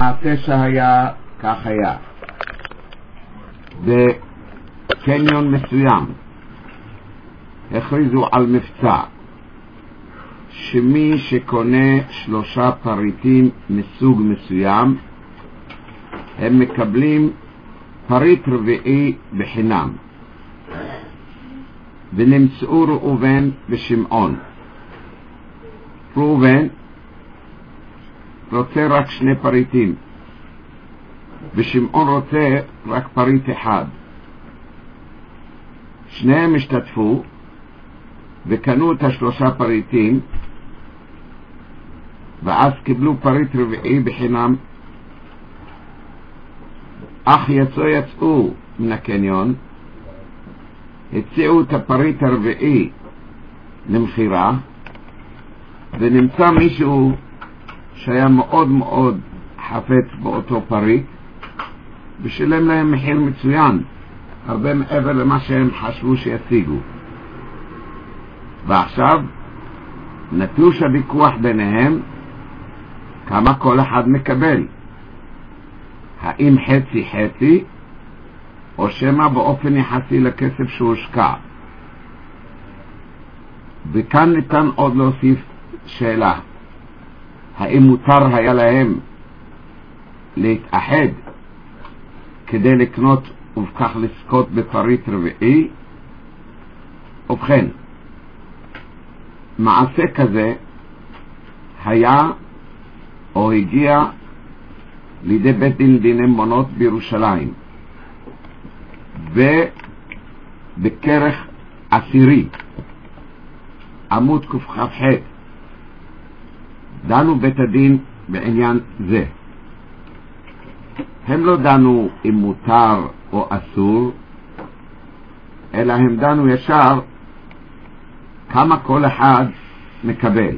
המעשה שהיה כך היה. בקניון מסוים הכריזו על מבצע שמי שקונה 3 פריטים מסוג מסוים הם מקבלים פריט רביעי בחינם. ונמצאו ראובן ושמעון. ראובן רוצה רק 2 פריטים ושמעון רוצה רק פריט אחד. שניהם השתתפו וקנו את 3 פריטים, ואז קיבלו פריט רביעי בחינם. אך יצאו מן הקניון, הציעו את הפריט הרביעי למחירה, ונמצא מישהו שהיה מאוד מאוד חפץ באותו פריט ושילם להם מחיר מצוין, הרבה מעבר למה שהם חשבו שישיגו. ועכשיו נטוש הוויכוח ביניהם כמה כל אחד מקבל, האם חצי חצי או שמה באופן יחסי לכסף שהושקע. וכאן ניתן עוד להוסיף שאלה, האם מותר היה להם להתאחד כדי לקנות ובכך לזכות בפריט רביעי? ובכן, מעשה כזה היה או הגיע לידי בית דין דיני ממונות בירושלים, ובכרך 10 עמוד קכ"ח דנו בית הדין בעניין זה. הם לא דנו אם מותר או אסור, אלא הם דנו ישר כמה כל אחד מקבל.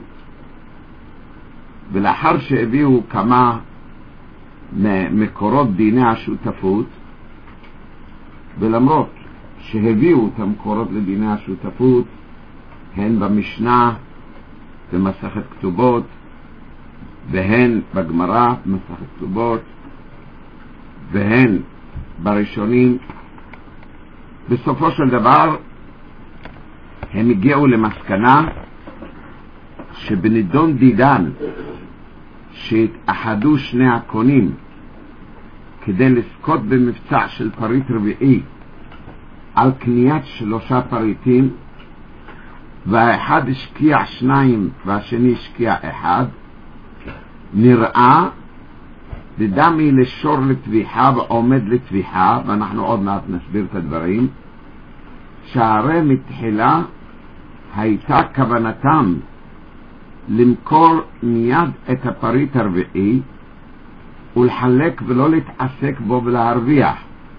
ולאחר שהביאו כמה מקורות דיני השותפות, ולמרות שהביאו את המקורות לדיני השותפות הן במשנה במסכת כתובות והן בגמרא במסכת כתובות והן בראשונים, בסופו של דבר הם הגיעו למסקנה שבנידון דידן שהתאחדו 2 הקונים כדי לזכות במבצע של פריט רביעי על קניית 3 פריטים, והאחד השקיע 2 והשני השקיע 1, נראה דדמי לשור לטביחה ועומד לטביחה, ואנחנו עוד מעט נסביר את הדברים, שהרי מתחילה הייתה כוונתם למכור מיד את הפריט הרביעי ולחלק ולא להתעסק בו ולהרוויח,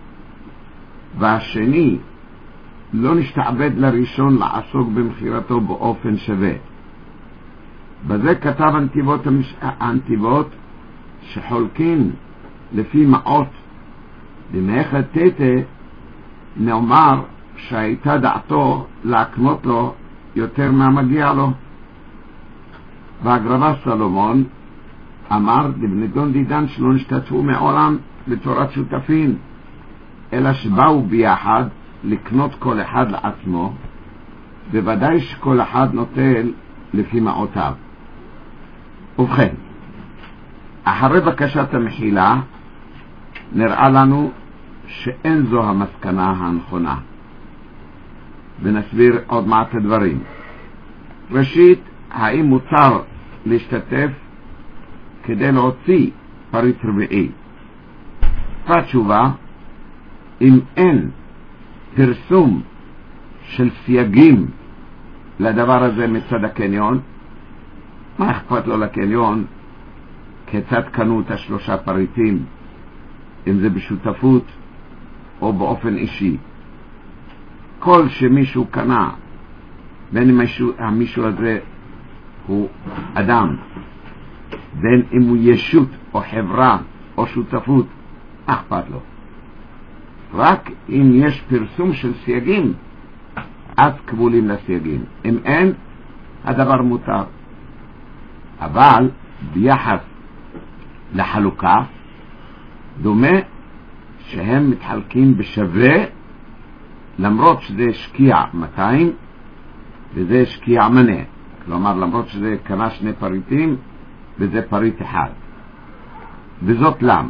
והשני לא נשתעבד לראשון לעסוק במחירתו באופן שווה. בזה כתב הנתיבות שחולקים לפי מעות. במאחד תתה נאמר שהייתה דעתו להקנות לו יותר מהמגיע לו. והגרבא סלומון אמר בנידון דידן שלא נשתתפו מעולם בתורת שותפים, אלא שבאו ביחד לקנות כל אחד לעצמו, בוודאי שכל אחד נוטל לפי מעותיו. ובכן, אחרי בקשת המחילה נראה לנו שאין זו המסקנה הנכונה, ונסביר עוד מעט הדברים. ראשית, האם מותר להשתתף כדי להוציא פריט רביעי? והתשובה, אם אין פרסום של סייגים לדבר הזה מצד הקניון, מה אכפת לו לקניון כיצד קנו את 3 פריטים, אם זה בשותפות או באופן אישי? כל שמישהו קנה, בין אם המישהו הזה הוא אדם, בין אם הוא ישות או חברה או שותפות, אכפת לו. רק אם יש פרסום של סייגים, אז קבולים לסייגים. אם אין, הדבר מותר. אבל ביחס לחלוקה, דומה שהם מתחלקים בשווה, למרות שזה השקיע 200 וזה השקיע מנה. כלומר, למרות שזה קנה 2 פריטים וזה פריט אחד. וזאת למה?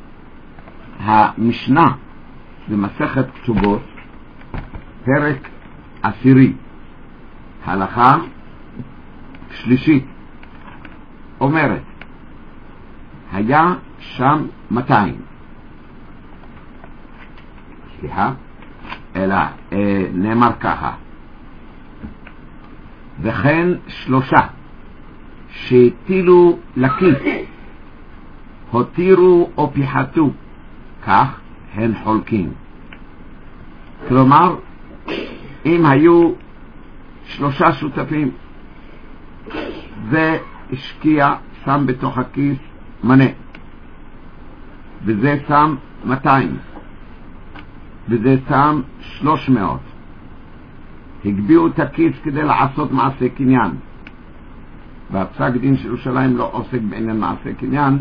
המשנה במסכת כתובות, פרק 10, הלכה שלישית, אומרת, היה שם 200. אלא נאמר ככה, וכן 3 שהטילו לכיס, הותירו או פיחתו, כך הן חולקים. כלומר, אם היו 3 שותפים, זה השקיע, שם בתוך הכיס מנה, וזה שם 200, וזה שם 300, הגביאו את הכיס כדי לעשות מעשה קניין. והפסק דין של ירושלים לא עוסק בעניין מעשה קניין,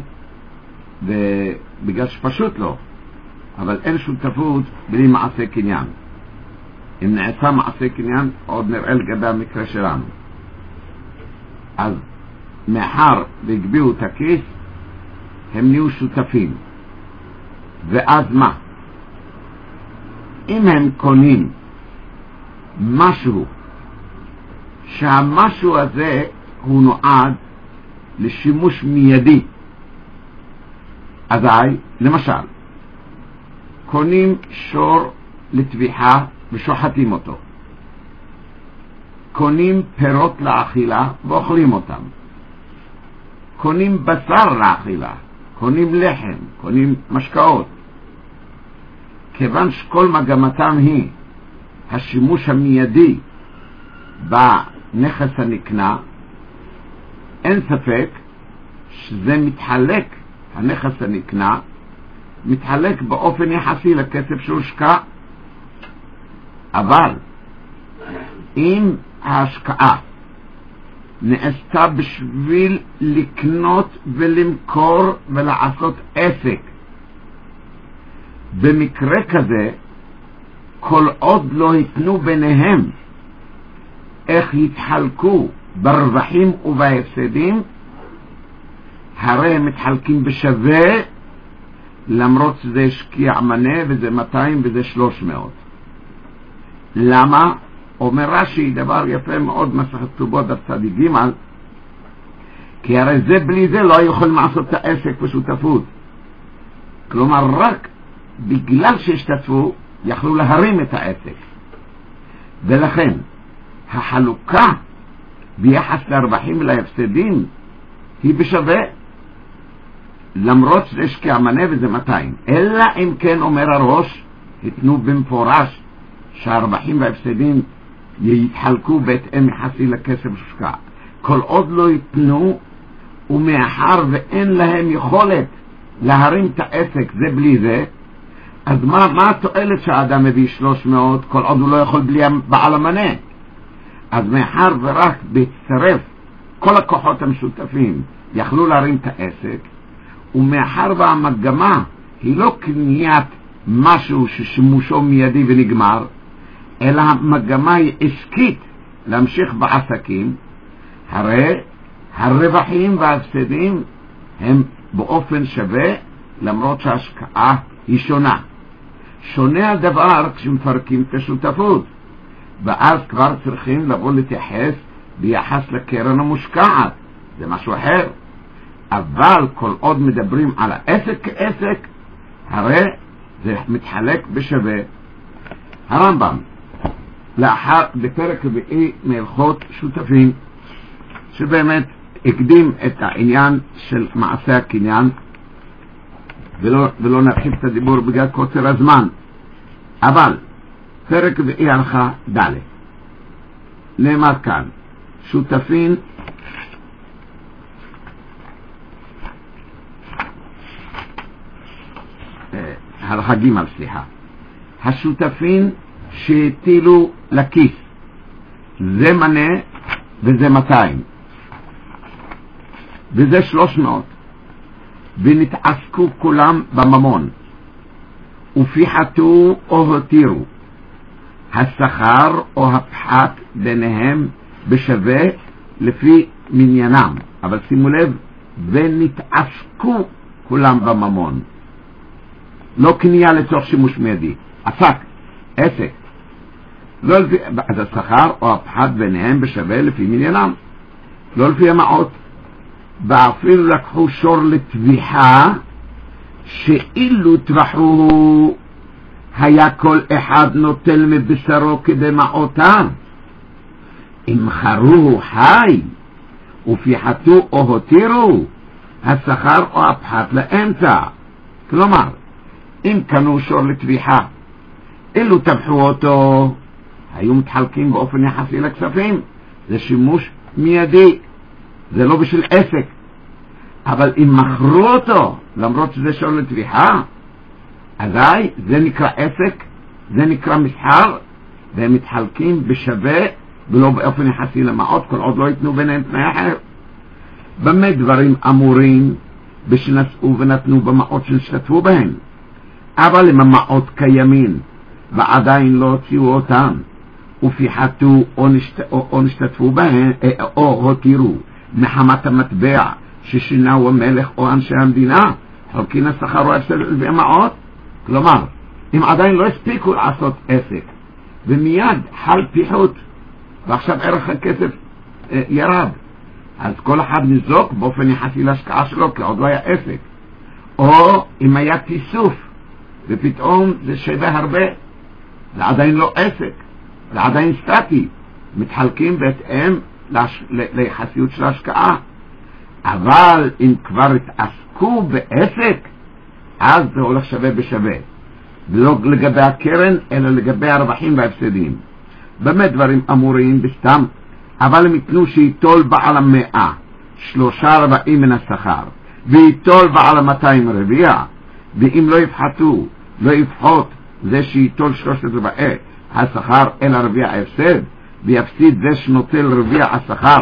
ובגלל שפשוט לא, אבל אין שותפות בלי מעשה קניין. אם נעשה מעשה קניין, עוד נראה לגבי המקרה שלנו. אז מאחר והגביאו את הכיס, הם נהיו שותפים. ואז מה? אם הם קונים משהו, שהמשהו הזה הוא נועד לשימוש מיידי, אזי, למשל, קונים שור לטביחה ושוחטים אותו, קונים פירות לאכילה ואוכלים אותם, קונים בשר לאכילה, קונים לחם, קונים משקאות. כיוון שכל מגמתם היא השימוש המיידי בנכס הנקנה, אין ספק שזה מתחלק, הנכס הנקנה מתחלק באופן יחסי לכסף שהושקע. אבל אם ההשקעה נעשתה בשביל לקנות ולמכור ולעשות עסק, במקרה כזה, כל עוד לא יתנו ביניהם איך יתחלקו ברווחים ובהפסדים, הרי הם מתחלקים בשווה, למרות שזה השקיע מנה וזה 200 וזה 300. למה? אומר רש"י דבר יפה מאוד, מסכת כתובות דף צדיק ג', כי הרי זה בלי זה לא יכולים לעשות את העסק בשותפות. כלומר, רק בגלל שהשתתפו יכלו להרים את העסק. ולכן החלוקה ביחס לרווחים ולהפסדים היא בשווה, למרות שזה השקיע מנה וזה 200. אלא אם כן אומר הראש, התנו במפורש שהרווחים וההפסדים יתחלקו בהתאם יחסי לכסף שהושקע. כל עוד לא יתנו, ומאחר ואין להם יכולת להרים את העסק זה בלי זה, אז מה התועלת שהאדם מביא 300 כל עוד הוא לא יכול בלי בעל המנה? אז מאחר ורק בצרף כל הכוחות המשותפים יכלו להרים את העסק, ומאחר והמגמה היא לא קניית משהו ששימושו מיידי ונגמר, אלא המגמה היא עסקית להמשיך בעסקים, הרי הרווחים וההפסדים הם באופן שווה, למרות שההשקעה היא שונה. שונה הדבר כשמפרקים את השותפות, ואז כבר צריכים לבוא להתייחס ביחס לקרן המושקעת, זה משהו אחר. אבל כל עוד מדברים על העסק כעסק, הרי זה מתחלק בשווה. הרמב"ם לאחר בפרק רביעי מהלכות שותפים, שבאמת הקדים את העניין של מעשה הקניין, ולא נרחיב את הדיבור בגלל קוצר הזמן. אבל פרק רביעי הלכה ד' נאמר כאן, שותפים הלכה ג' השותפים שהטילו לכיס, זה מנה וזה 200 וזה 300, ונתעסקו כולם בממון, ופיחתו או הותירו, השכר או הפחת ביניהם בשווה לפי מניינם. אבל שימו לב, ונתעסקו כולם בממון, לא קנייה לצורך שימוש מיידי, עסק, לא לפי, אז השכר או הפחת ביניהם בשווה לפי מניינם, לא לפי המעות. ואפילו לקחו שור לטביחה, שאילו טבחו היה כל אחד נוטל מבשרו כדי מעותם, אם חרו חי ופיחתו או הותירו, השכר או הפחת לאמצע. כלומר, אם קנו שור לטביחה, אילו טבחו אותו, היו מתחלקים באופן יחסי לכספים. זה שימוש מיידי, זה לא בשביל עסק. אבל אם מכרו אותו, למרות שזה שור לטביחה, אזי זה נקרא עסק, זה נקרא מסחר, והם מתחלקים בשווה ולא באופן יחסי למעות, כל עוד לא יתנו ביניהם תנאי אחר. במה דברים אמורים בשנשאו ונתנו במעות שנשתתפו בהם? אבל אם המעות קיימים ועדיין לא הוציאו אותם, ופיחתו או נשתתפו בהם, או הותירו מחמת המטבע ששינהו המלך או אנשי המדינה, חולקין השכר או הפסד במעות. כלומר, אם עדיין לא הספיקו לעשות עסק ומיד חל פיחות ועכשיו ערך הכסף ירד, אז כל אחד נזוק באופן יחסי להשקעה שלו, כי עוד לא היה עסק. או אם היה תיסוף ופתאום זה שווה הרבה, זה עדיין לא עסק, זה עדיין סטטי, מתחלקים בהתאם ליחסיות של ההשקעה. אבל אם כבר התעסקו בעסק, אז זה הולך שווה בשווה, לא לגבי הקרן אלא לגבי הרווחים וההפסדים. באמת דברים אמורים בסתם, אבל הם יתנו שיתול בעל 100 3/4 מן השכר, ויתול בעל 200 רביע, ואם לא יפחתו, לא יפחות זה שיתול 3/4 השכר אלא רביע ההפסד, ויפסיד זה שנוטל רביע השכר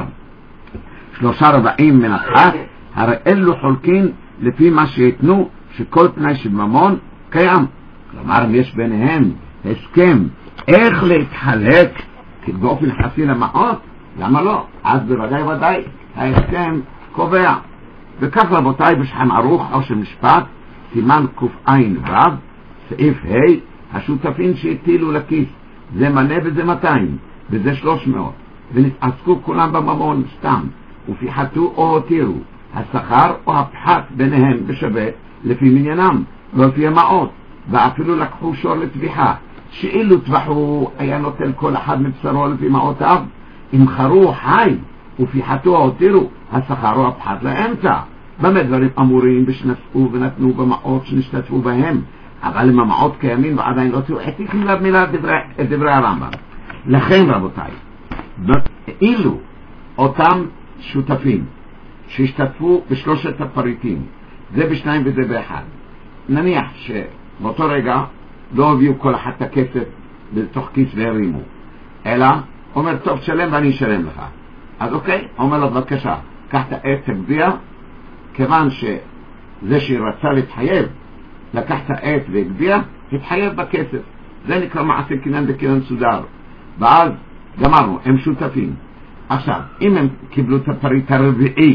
3/4 מן הפחת, הרי אלו חולקים לפי מה שיתנו, שכל תנאי של ממון קיים. כלומר, אם יש ביניהם הסכם איך להתחלק באופן יחסי למעות, למה לא? אז בוודאי ודאי ההסכם קובע. וכך רבותיי, בשולחן ערוך או של משפט סימן קע"ו סעיף ה', השותפים שהטילו לכיס, זה מנה וזה 200 וזה 300, ונתעסקו כולם בממון סתם, ופיחתו או הותירו, השכר או הפחת ביניהם בשווה לפי מניינם, לא לפי המעות. ואפילו לקחו שור לטביחה, שאילו טבחו היה נוטל כל אחד מבשרו לפי מעותיו, אם חרו חי ופיחתו או הותירו, השכר או הפחת לאמצע. במה דברים אמורים בשנשאו ונתנו במעות שנשתתפו בהם, אבל אם המעות קיימים ועדיין לא תהיו, העתיקים מילה את דברי הרמב"ם. לכן רבותיי, אילו אותם שותפים שהשתתפו בשלושת הפריטים, זה בשניים וזה באחד, נניח שבאותו רגע לא הביאו כל אחד את הכסף בתוך כיס והרימו, אלא אומר טוב שלם ואני אשלם לך, אז אוקיי, אומר לו בבקשה קח את העט תגביע, כיוון שזה שרצה להתחייב לקח את העט והגביע, התחייב בכסף. זה נקרא מעשה קניין וקניין סודר, ואז גמרנו, הם שותפים. עכשיו, אם הם קיבלו את הפריט הרביעי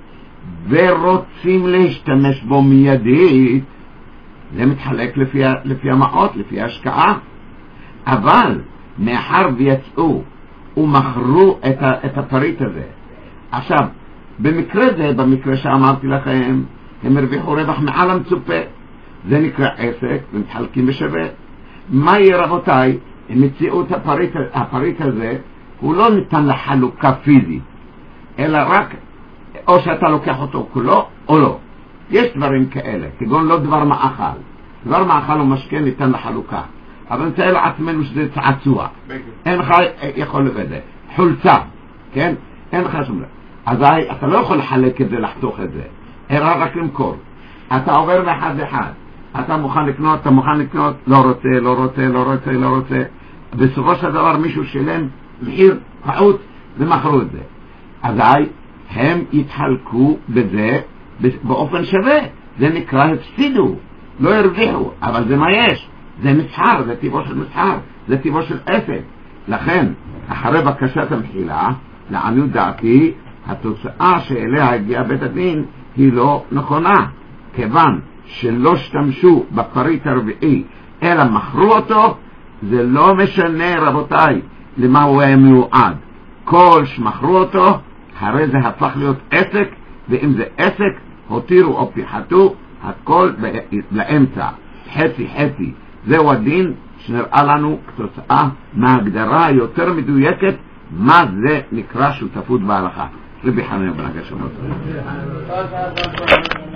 ורוצים להשתמש בו מיידית, זה מתחלק לפי המעות, לפי ההשקעה. אבל מאחר ויצאו ומכרו את הפריט הזה, עכשיו במקרה זה, במקרה שאמרתי לכם, הם הרוויחו רווח מעל המצופה, זה נקרא עסק ומתחלקים בשווה. מה יהיה רבותיי? הם הציעו את הפריט הזה, הוא לא ניתן לחלוקה פיזית, אלא רק או שאתה לוקח אותו כולו או לא. יש דברים כאלה, כגון לא דבר מאכל. דבר מאכל ומשקה ניתן לחלוקה, אבל נתאר לעצמנו שזה צעצוע, אין לך יכול לבד, חולצה, כן? אין לך שום דבר, אז אתה לא יכול לחלק את זה, לחתוך את זה, אלא רק למכור. אתה עובר מאחד לאחד, אתה מוכן לקנות, אתה מוכן לקנות, לא רוצה, לא רוצה, לא רוצה, לא רוצה, בסופו של דבר מישהו שילם מחיר פעוט ומכרו את זה, אז הם יתחלקו בזה באופן שווה, זה נקרא הפסידו, לא הרוויחו, אבל זה מה יש, זה מסחר, זה טבעו של מסחר, זה טבעו של עסק. לכן אחרי בקשת המחילה, לעניות דעתי התוצאה שאליה הגיע בית הדין היא לא נכונה, כיוון שלא השתמשו בפריט הרביעי אלא מכרו אותו. זה לא משנה רבותיי למה הוא היה מיועד, כל שמכרו אותו הרי זה הפך להיות עסק, ואם זה עסק הותירו או פיחתו הכל לאמצע, חצי חצי. זהו הדין שנראה לנו כתוצאה מההגדרה היותר מדויקת מה זה נקרא שותפות בהלכה. רבי חנן בן הגשמות.